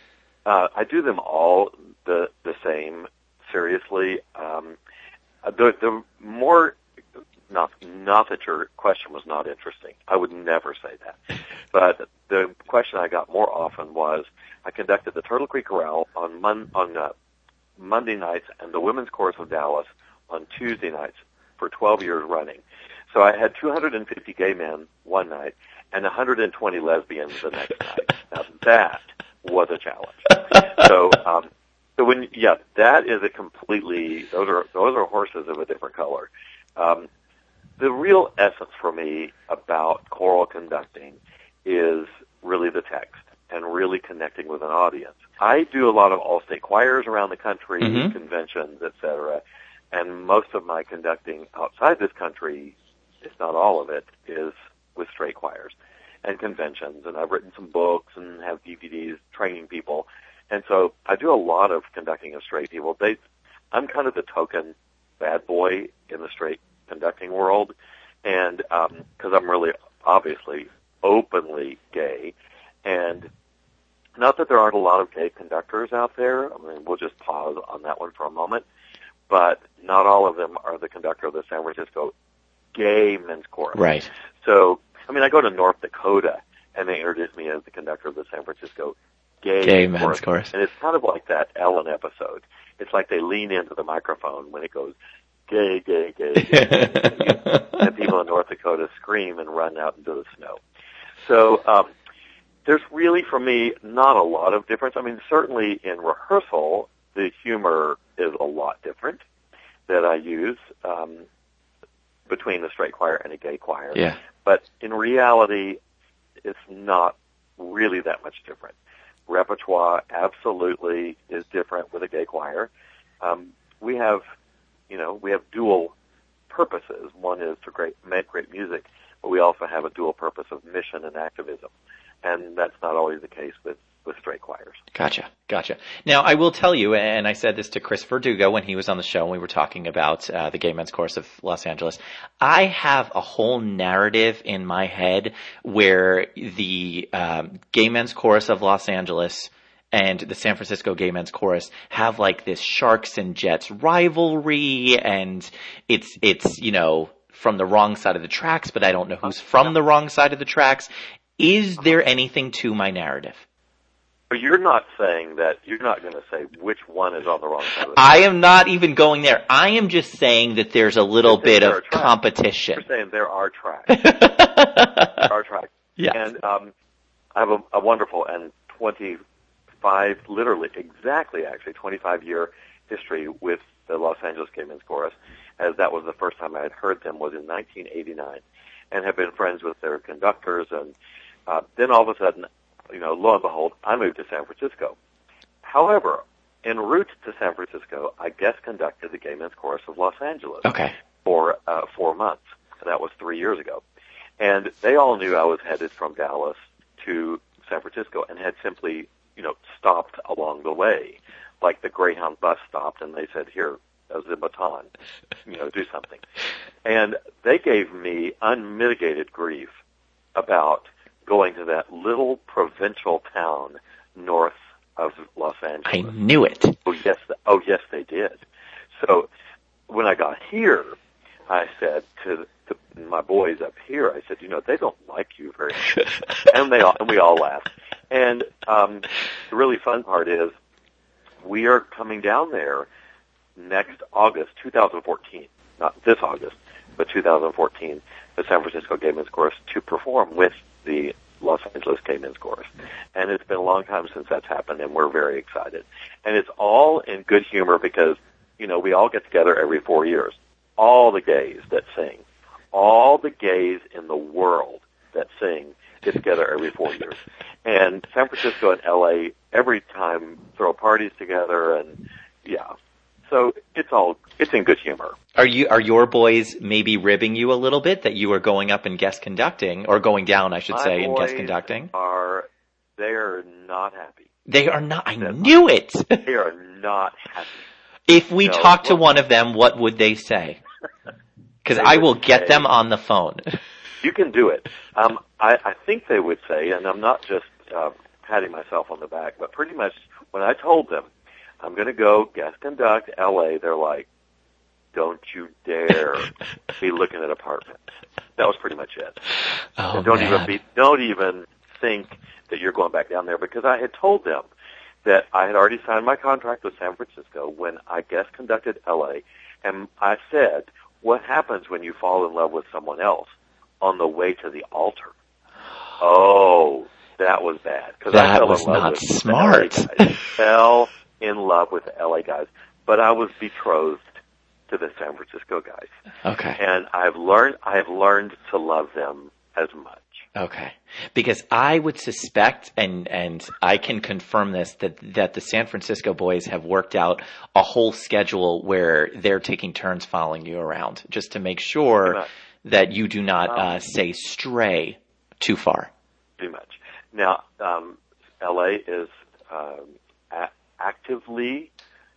Uh, I do them all the the same. Seriously, um, the the more not not that your question was not interesting. I would never say that. But the question I got more often was, I conducted the Turtle Creek Chorale on Mon- on uh, Monday nights and the Women's Chorus of Dallas on Tuesday nights for twelve years running. So I had two hundred fifty gay men one night and one hundred twenty lesbians the next night. Now that was a challenge. So, um, so when, yeah, that is a completely, those are, those are horses of a different color. Um, the real essence for me about choral conducting is really the text and really connecting with an audience. I do a lot of all-state choirs around the country, Mhm. conventions, et cetera, and most of my conducting outside this country, if not all of it, is with straight choirs and conventions. And I've written some books and have D V Ds training people. And so I do a lot of conducting of straight people. They, I'm kind of the token bad boy in the straight conducting world, and um 'cause I'm really obviously openly gay, and not that there aren't a lot of gay conductors out there. I mean, we'll just pause on that one for a moment, but not all of them are the conductor of the San Francisco Gay Men's Chorus. Right. So, I mean, I go to North Dakota, and they introduce me as the conductor of the San Francisco Gay, Gay Men's Chorus. And it's kind of like that Ellen episode. It's like they lean into the microphone when it goes, gay, gay, gay, gay, gay. And people in North Dakota scream and run out into the snow. So, um, there's really, for me, not a lot of difference. I mean, certainly in rehearsal, the humor is a lot different that I use um, between the straight choir and a gay choir. Yeah. But in reality, it's not really that much different. Repertoire absolutely is different with a gay choir. Um, we have, you know, we have dual purposes. One is to great, make great music, but we also have a dual purpose of mission and activism. And that's not always the case with, with straight choirs. Gotcha. Gotcha. Now, I will tell you, and I said this to Chris Verdugo when he was on the show and we were talking about uh, the Gay Men's Chorus of Los Angeles. I have a whole narrative in my head where the um, Gay Men's Chorus of Los Angeles and the San Francisco Gay Men's Chorus have like this Sharks and Jets rivalry, and it's, it's, you know, from the wrong side of the tracks, but I don't know who's from the wrong side of the tracks. Is there anything to my narrative? But you're not saying that, you're not going to say which one is on the wrong side of the I am not even going there. I am just saying that there's a little You're saying bit there of are tracks. competition. You're saying there are tracks. There are tracks. Yes. And um, I have a, a wonderful and twenty-five, literally, exactly actually, twenty-five year history with the Los Angeles Gay Men's Chorus, as that was the first time I had heard them was in nineteen eighty-nine, and have been friends with their conductors. And uh, then all of a sudden, you know, lo and behold, I moved to San Francisco. However, en route to San Francisco, I guest conducted the Gay Men's Chorus of Los Angeles Okay. for uh, four months. that was three years ago. And they all knew I was headed from Dallas to San Francisco and had simply, you know, stopped along the way. Like the Greyhound bus stopped and they said, here, as a baton, you know, do something. And they gave me unmitigated grief about going to that little provincial town north of Los Angeles. I knew it. Oh yes, oh yes, they did. So when I got here, I said to, to my boys up here, I said, you know, they don't like you very much, and they all, and we all laughed. And um, the really fun part is, we are coming down there next August, two thousand fourteen, not this August, but two thousand fourteen, the San Francisco Gay Men's Chorus to perform with the Los Angeles Gay Men's Chorus. And it's been a long time since that's happened, and we're very excited. And it's all in good humor because, you know, we all get together every four years. All the gays that sing, all the gays in the world that sing get together every four years. And San Francisco and L A every time throw parties together, and yeah. So it's all, it's in good humor. Are you, are your boys maybe ribbing you a little bit that you are going up and guest conducting, or going down, I should My say, and boys guest conducting? Are, they're not happy. They are not, I knew it! They are not happy. If we No, talk to well- one of them, what would they say? Because They I would will get say- them on the phone. You can do it. Um, I, I think they would say, and I'm not just uh, patting myself on the back, but pretty much when I told them I'm going to go guest conduct L A, they're like, don't you dare be looking at apartments. That was pretty much it. Oh, And don't man. even be, don't even think that you're going back down there, because I had told them that I had already signed my contract with San Francisco when I guest conducted L A, and I said, what happens when you fall in love with someone else on the way to the altar? Oh, that was bad. 'Cause I That fell was in love not with the smart. L A guys. Fell in love with the L A guys, but I was betrothed to the San Francisco guys, Okay. and I've learned I've learned to love them as much. Okay. Because I would suspect, and, and I can confirm this, that, that the San Francisco boys have worked out a whole schedule where they're taking turns following you around, just to make sure Pretty much. that you do not Um, uh, say stray too far. Pretty much. Now, um, L A is um, a- actively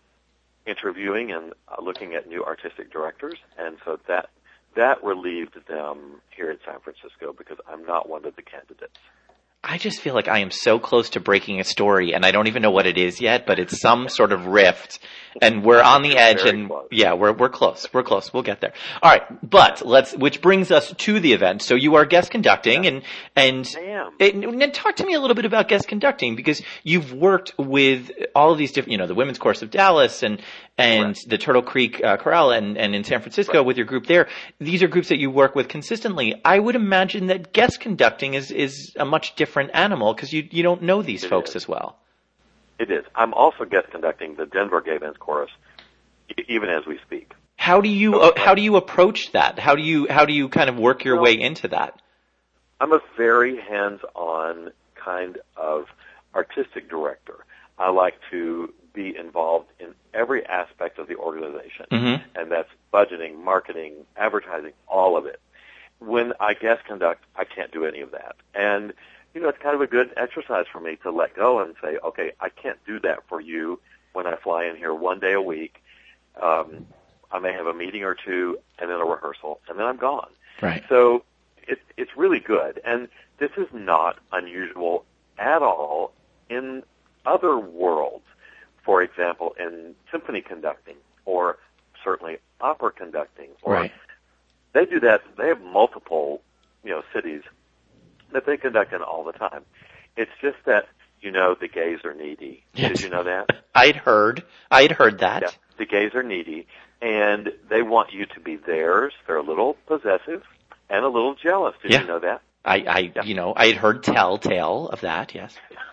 interviewing and uh, looking at new artistic directors, and so that that relieved them here in San Francisco because I'm not one of the candidates. I just feel like I am so close to breaking a story, and I don't even know what it is yet, but it's some sort of rift, and we're on the You're edge, very and close. yeah, we're we're close. We're close. We'll get there. All right, but let's. Which brings us to the event. So you are guest conducting, Yeah. and and. I am. And, and talk to me a little bit about guest conducting, because you've worked with all of these different, you know, the Women's Chorus of Dallas and and Correct. the Turtle Creek uh, Chorale and, and in San Francisco Right. with your group there. These are groups that you work with consistently. I would imagine that guest conducting is is a much different animal because you you don't know these It folks is. as well. It is. I'm also guest conducting the Denver Gay Men's Chorus, e- even as we speak. How do you uh, how do you approach that? How do you how do you kind of work your Well, way into that? I'm a very hands-on kind of artistic director. I like to be involved in every aspect of the organization, Mhm. and that's budgeting, marketing, advertising, all of it. When I guest conduct, I can't do any of that. And, you know, it's kind of a good exercise for me to let go and say, okay, I can't do that for you when I fly in here one day a week. Um, I may have a meeting or two and then a rehearsal, and then I'm gone. Right. So it, it's really good. And this is not unusual at all in other worlds. For example, in symphony conducting or certainly opera conducting. Or Right. They do that. They have multiple, you know, cities that they conduct in all the time. It's just that, you know, the gays are needy. Yes. Did you know that? I'd heard I'd heard that. Yeah, the gays are needy, and they want you to be theirs. They're a little possessive and a little jealous. Did Yeah. you know that? I, I Yeah. you know, I had heard telltale of that, yes.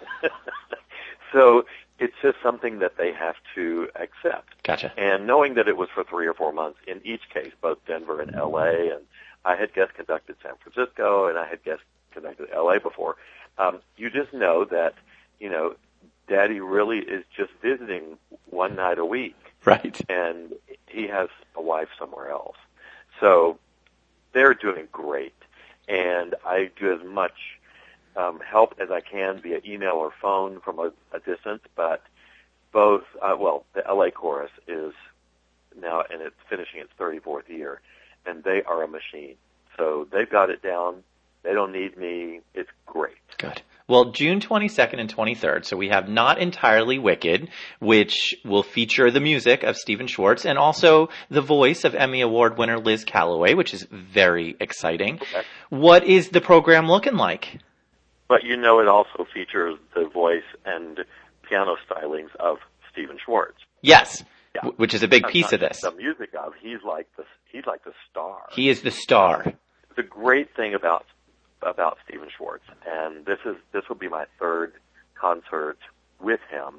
So it's just something that they have to accept. Gotcha. And knowing that it was for three or four months in each case, both Denver and L A, and I had guest conducted San Francisco, and I had guest conducted L A before, um, you just know that, you know, Daddy really is just visiting one night a week, Right. and he has a wife somewhere else. So they're doing great, and I do as much um, help as I can via email or phone from a, a distance. But both, uh, well, the L A Chorus is now, and it's finishing its thirty-fourth year, and they are a machine. So they've got it down. They don't need me. It's great. Good. Well, June twenty-second and twenty-third, so we have Not Entirely Wicked, which will feature the music of Stephen Schwartz and also the voice of Emmy Award winner Liz Callaway, which is very exciting. Okay. What is the program looking like? But you know it also features the voice and piano stylings of Stephen Schwartz. Yes, Yeah. w- which is a big That's piece not of this. The music of, he's like the, he's like the star. He is the star. The great thing about about Stephen Schwartz, and this is this will be my third concert with him,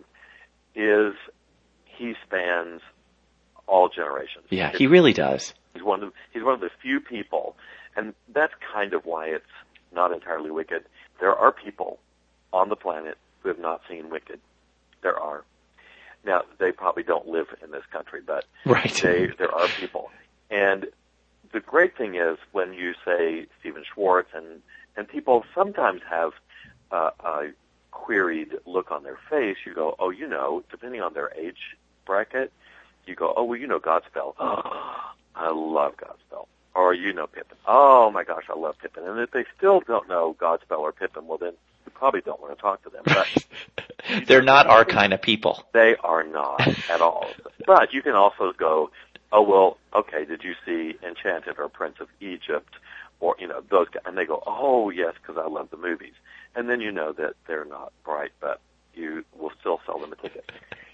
is he spans all generations. Yeah, he really does. He's one of he's one of the few people, and that's kind of why it's Not Entirely Wicked. There are people on the planet who have not seen Wicked. There are. Now, they probably don't live in this country, but Right. they, there are people. And the great thing is when you say Stephen Schwartz, and, and people sometimes have uh, a queried look on their face, you go, oh, you know, depending on their age bracket, you go, oh, well, you know Godspell. Oh, I love Godspell. Or you know Pippin. Oh, my gosh, I love Pippin. And if they still don't know Godspell or Pippin, well, then you probably don't want to talk to them. But They're not our kind of people. they are not at all. But you can also go, oh, well, okay, did you see Enchanted or Prince of Egypt? Or, you know, those guys. And they go, oh, yes, because I love the movies. And then you know that they're not bright, but you will still sell them a ticket.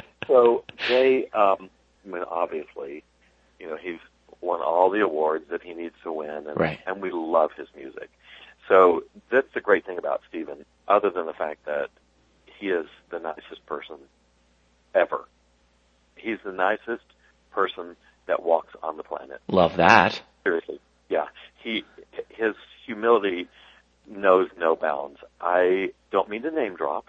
So they, um, I mean, obviously, you know, he's won all the awards that he needs to win, and, Right. and we love his music. So that's the great thing about Stephen, other than the fact that he is the nicest person ever. He's the nicest person that walks on the planet. Love that. Seriously. Yeah. He, his humility knows no bounds. I don't mean to name drop,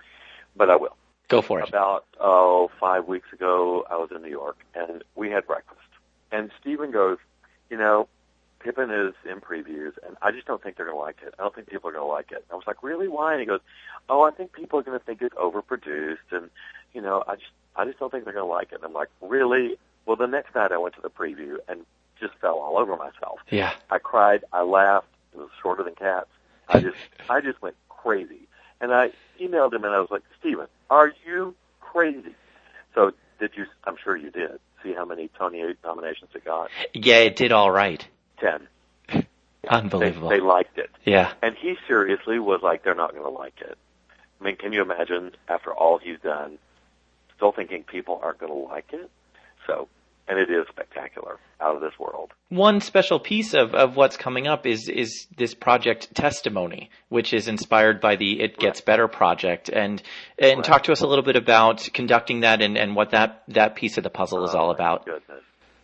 but I will. Go for it. About, oh, five weeks ago, I was in New York, and we had breakfast. And Stephen goes, you know, Pippin is in previews, and I just don't think they're going to like it. I don't think people are going to like it. And I was like, really? Why? And he goes, oh, I think people are going to think it's overproduced, and, you know, I just I just don't think they're going to like it. And I'm like, really? Well, the next night I went to the preview and just fell all over myself. Yeah. I cried. I laughed. It was shorter than cats. I just I just went crazy. And I emailed him, and I was like, Stephen, are you crazy? So did you, I'm sure you did, see how many Tony nominations it got? Yeah, it did all right. Ten. Unbelievable. They, they liked it. Yeah. And he seriously was like, they're not going to like it. I mean, can you imagine, after all he's done, still thinking people aren't going to like it? So, and it is spectacular, out of this world. One special piece of, of what's coming up is is this project Testimony, which is inspired by the It Gets Better project. And and Right. talk to us a little bit about conducting that and, and what that, that piece of the puzzle is all Oh, about. my goodness.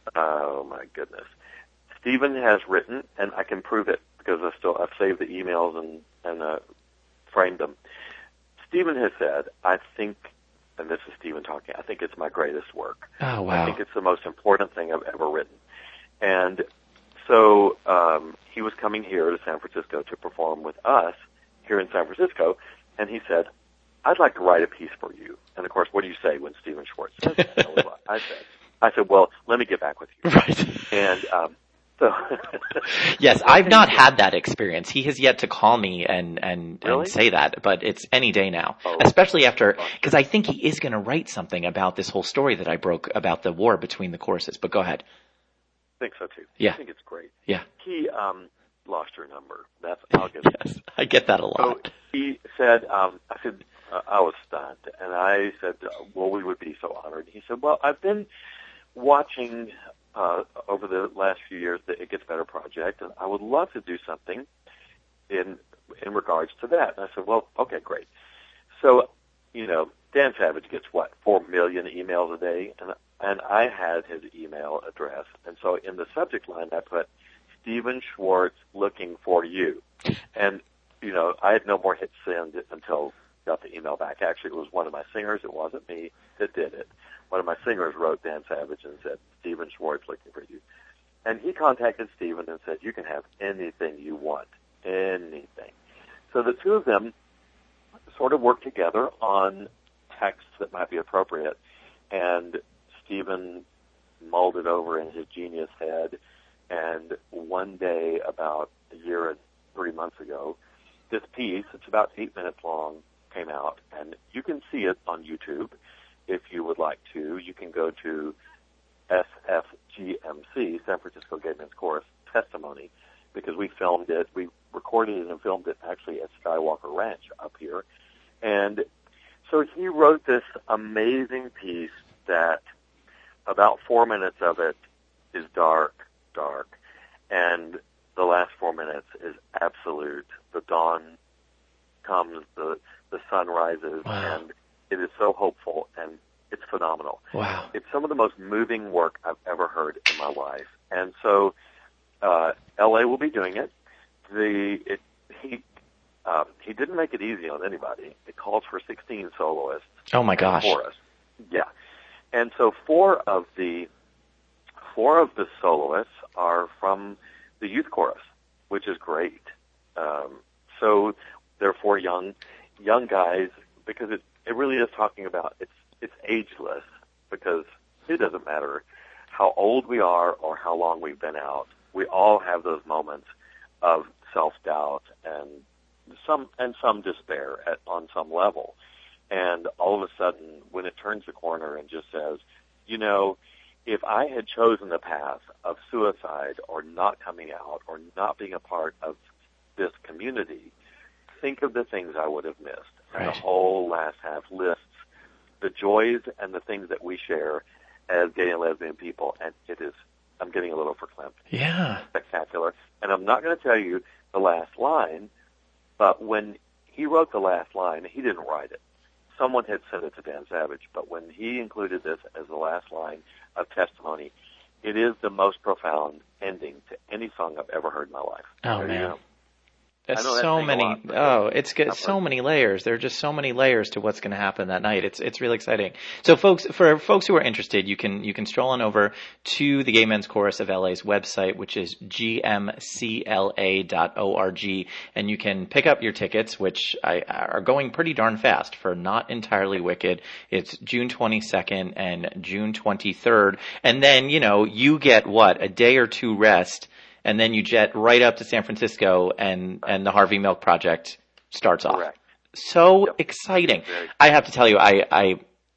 Oh, my goodness. Stephen has written, and I can prove it because I still, I've saved the emails and, and uh, framed them. Stephen has said, I think, and this is Stephen talking, I think it's my greatest work. Oh, I wow. think it's the most important thing I've ever written. And so um, he was coming here to San Francisco to perform with us here in San Francisco, and he said, I'd like to write a piece for you. And, of course, what do you say when Stephen Schwartz says that? I said, I said, well, let me get back with you. Right. And um, so... Yes, I've not had that experience. He has yet to call me and, and, Really? and say that, but it's any day now. Oh. Especially after, because I think he is going to write something about this whole story that I broke about the war between the choruses. But go ahead. I think so, too. Yeah. I think it's great. Yeah. He um, lost your number. That's I'll give it. Yes, I get that a So lot. he said, um, I said, uh, I was stunned. And I said, well, we would be so honored. He said, well, I've been watching uh, over the last few years the It Gets Better project, and I would love to do something in in regards to that. And I said, well, okay, great. So, you know, Dan Savage gets, what, four million emails a day? And, and I had his email address. And so in the subject line, I put, Stephen Schwartz looking for you. And, you know, I had no more hit send until I got the email back. Actually, it was one of my singers. It wasn't me that did it. One of my singers wrote Dan Savage and said, Stephen Schwartz looking for you. And he contacted Stephen and said, you can have anything you want, anything. So the two of them sort of worked together on texts that might be appropriate, and Stephen mulled it over in his genius head, and one day, about a year and three months ago, this piece, it's about eight minutes long, came out, and you can see it on YouTube if you would like to. You can go to S F G M C, San Francisco Gay Men's Chorus Testimony, because we filmed it, we recorded it and filmed it actually at Skywalker Ranch up here. And so he wrote this amazing piece that about four minutes of it is dark, dark, and the last four minutes is absolute. The dawn comes, the the sun rises, wow. and it is so hopeful, and it's phenomenal. Wow. It's some of the most moving work I've ever heard in my life. And so uh, L A will be doing it. The it, he uh, he didn't make it easy on anybody. It calls for sixteen soloists. Oh my gosh. Chorus. Yeah. And so four of the four of the soloists are from the youth chorus, which is great. Um, so they're four young young guys, because it it really is talking about it's it's ageless, because it doesn't matter how old we are or how long we've been out. We all have those moments of self-doubt and some and some despair at, on some level. And all of a sudden, when it turns the corner and just says, you know, if I had chosen the path of suicide or not coming out or not being a part of this community, think of the things I would have missed. Right. And the whole last half lists the joys and the things that we share as gay and lesbian people. And it is, I'm getting a little verklempt. Yeah. Spectacular. And I'm not going to tell you the last line, but when he wrote the last line, he didn't write it. Someone had sent it to Dan Savage, but when he included this as the last line of testimony, it is the most profound ending to any song I've ever heard in my life. Oh, there man. you go. There's I know that so thing a many. lot, but Oh, it's got I've so heard- many layers. There are just so many layers to what's going to happen that night. It's it's really exciting. So, folks, for folks who are interested, you can you can stroll on over to the Gay Men's Chorus of L A's website, which is g m c l a dot org, and you can pick up your tickets, which I, are going pretty darn fast for Not Entirely Wicked. It's June twenty-second and June twenty-third, and then you know you get what, a day or two rest. And then you jet right up to San Francisco, and, and the Harvey Milk Project starts off. Correct. So Yep. exciting. Very- I have to tell you, I, I,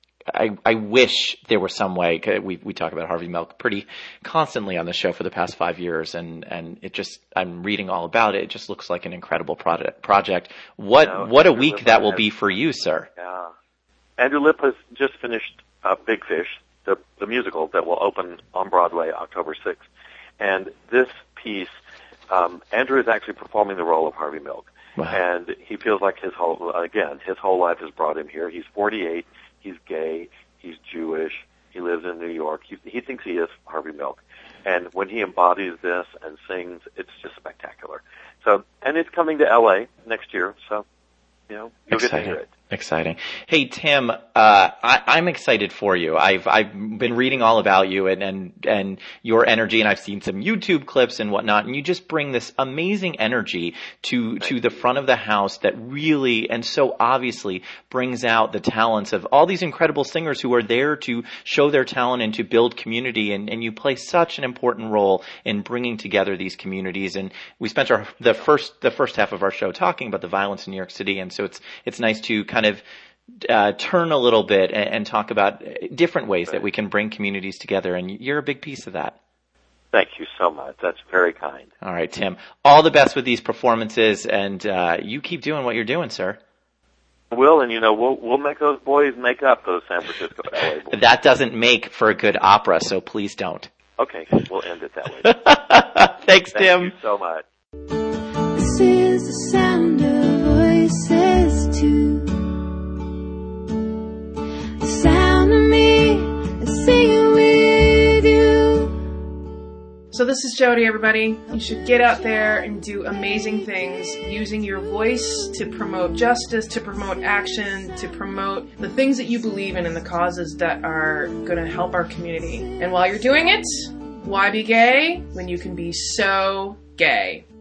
I, I wish there was some way, 'cause we, we talk about Harvey Milk pretty constantly on the show for the past five years, and, and it just, I'm reading all about it. It just looks like an incredible project. project. What, No, what a Andrew week Lippa that will has- be for you, sir. Yeah. Andrew Lip has just finished uh, Big Fish, the, the musical that will open on Broadway October sixth. And this piece, um, Andrew is actually performing the role of Harvey Milk. Wow. And he feels like his whole, again, his whole life has brought him here. He's forty-eight, he's gay, he's Jewish, he lives in New York. He, he thinks he is Harvey Milk. And when he embodies this and sings, it's just spectacular. So, and it's coming to L A next year, so, you know, you'll get to Exciting. hear it. Exciting. Hey, Tim, uh, I, I'm excited for you. I've, I've been reading all about you and, and, and your energy, and I've seen some YouTube clips and whatnot, and you just bring this amazing energy to, to the front of the house that really and so obviously brings out the talents of all these incredible singers who are there to show their talent and to build community, and, and you play such an important role in bringing together these communities. And we spent our, the first, the first half of our show talking about the violence in New York City, and so it's, it's nice to kind of uh, turn a little bit and, and talk about different ways that we can bring communities together, and you're a big piece of that. Thank you so much. That's very kind. All right, Tim. All the best with these performances, and uh, you keep doing what you're doing, sir. Will, and you know, we'll we'll make those boys make up, those San Francisco L A boys. That doesn't make for a good opera, so please don't. Okay, we'll end it that way. Thanks, Thank Tim. you so much. This is the sound of voices too. The sound of me singing with you. So this is Jody, everybody. You should get out there and do amazing things using your voice to promote justice, to promote action, to promote the things that you believe in and the causes that are going to help our community. And while you're doing it, Why be gay when you can be so gay?